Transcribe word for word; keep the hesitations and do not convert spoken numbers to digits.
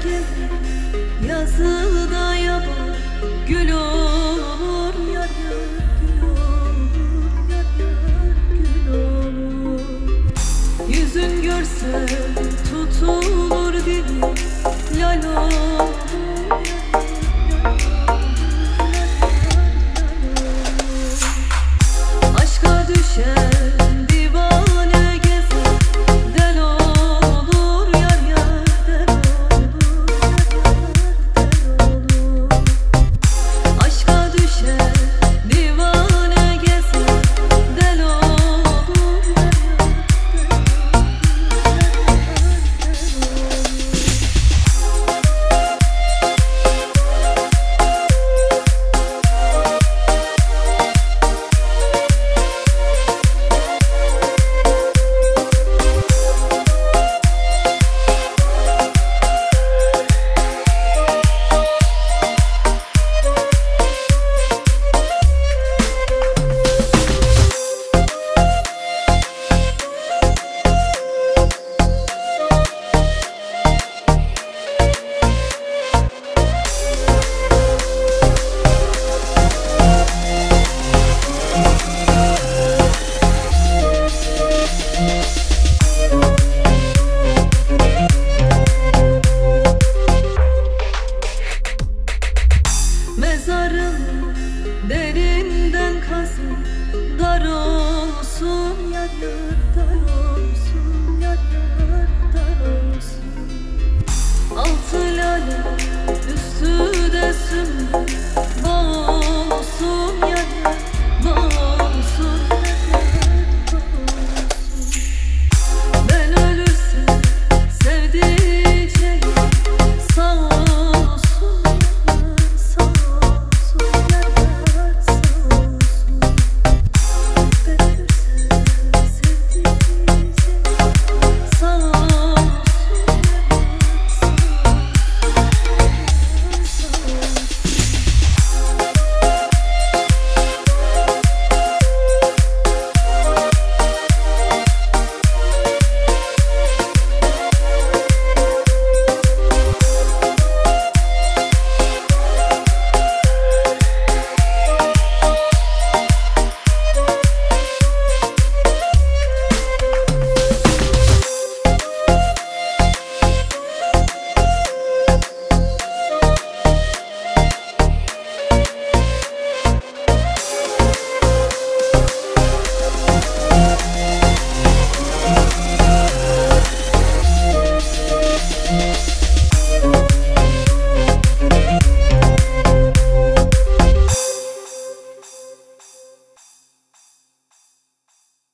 gelir yazıda yaban, gül olur yar yar, gül olur yar yar, gül olur. Yüzün görse tutulur dilim, lal olur yar yar, aşka düşen divane gezer, del olur yar yar, del olur yar yar, del olur. Aşka düşen divane gezer, del olur yar yar, del mezarım derinden kazın, dar olsun yar yar, dar olsun yar yar, dar olsun. Altı lale üstü de sümbül, bağ olsun yar yar, bağ olsun yar yar, bağ olsun. Ben ölürsem sevdiceğim sağ olsun yar, sağ olsun yar yar, sağ olsun. Ben ölürsem sevdiceğim sağ olsun yar yar, sağ olsun yar, sağ olsun. We'll be right back.